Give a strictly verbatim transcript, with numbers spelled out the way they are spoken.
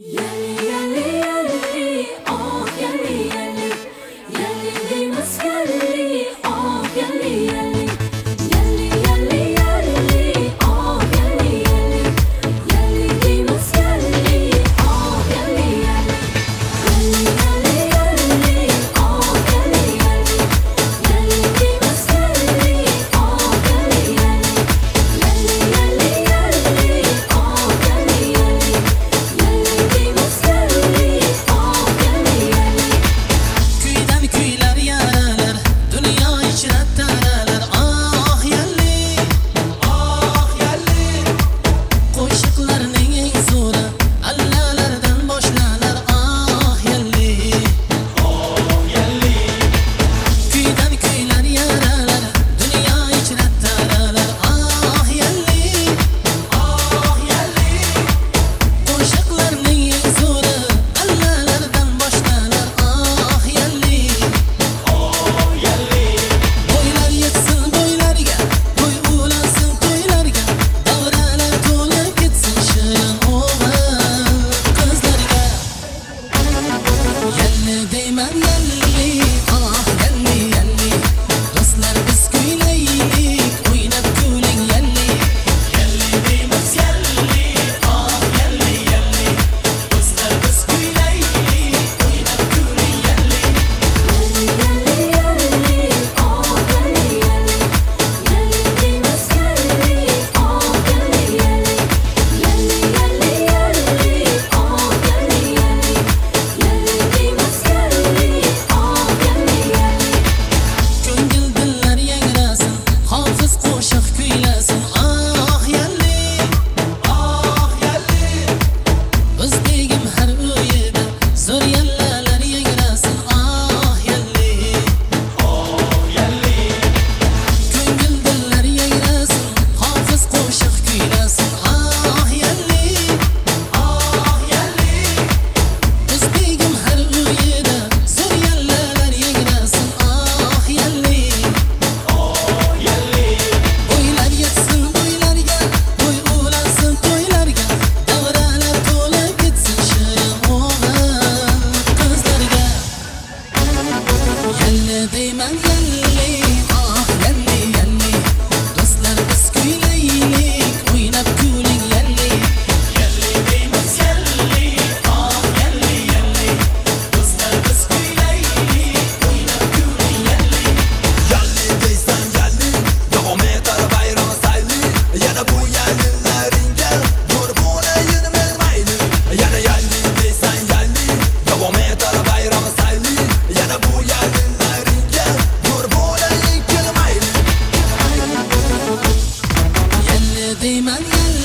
Yelli, yelli, yelli, oh yelli, yelli, yelli deymiz yelli, oh yelli, yelli, yelli, yelli, yelli, oh yelli, yelli, yelli deymiz yelli, oh yelli, yelli, yelli, yelli, yelli, oh yelli, yelli, yelli deymiz yelli, oh yelli, yelli, yelli, yelli, yelli, oh yelli, yelli. Kuydan kuylar yaralar, dunyo ichra taralar. Ah yalli, ah yalli. Qo'shiqlarning eng zo'ri allalardan boshlanar. Ah yalli, ah yalli. Kuydan kuylar yaralar, dunyo ichra taralar. Ah yalli, ah yalli. Qo'shiqlarning eng zo'ri allalardan boshlanar. Ah yalli, ah yalli. Bo'ylar yetsin bo'ylarga, to'y ulansin to'ylarga, davralar to'lib ketsin shirin o'g'il qizlarga. Yalli deyman yalli, ah yalli, yalli. Do'stlar biz kuylaylik, o'ynab kuling yalli. Yalli deymiz yalli, ah yalli, yalli. Do'stlar biz kuylaylik, o'ynab kuling yalli. Yelli, yelli, yelli, oh yelli, yelli, yelli deymiz yelli, oh yelli, yelli, yelli, yelli, yelli, oh yelli, yelli, yelli deymiz yelli, oh yelli, yelli. Ko'ngil dillar yangrasin, hofiz qo'shiq kuylasin. Ah yalli, ah yalli. O'zbegim har uyida zo'r yallalar yangrasin. Ah yalli, ah yalli. Ko'ngil dillar yangrasin, hofiz qo'shiq kuylasin. Ah yalli, ah yalli. O'zbegim har uyida zo'r yallalar yangrasin. Ah yalli, ah yalli. Bo'ylar yetsin bo'ylarga, to'y ulansin to'ylarga, davralar to'lib ketsin shirin o'g'il qizlarga. Yalli deyman yalli, ah yalli, yalli. Do'stlar biz kuylaylik, o'ynab kuling yalli. Yalli deymiz yalli, ah yalli, yalli. Do'stlar biz kuylaylik, o'ynab kuling yalli. Yalli deysan yalli, davom etar bayram sayli. Yana bu yallilaringga nur bo'layin men mayli. Yana yalli deysan yalli, davom etar bayram sayli. Yana bu yallilaringga nur bo'layin kel mayli. Yalli deyman yalli.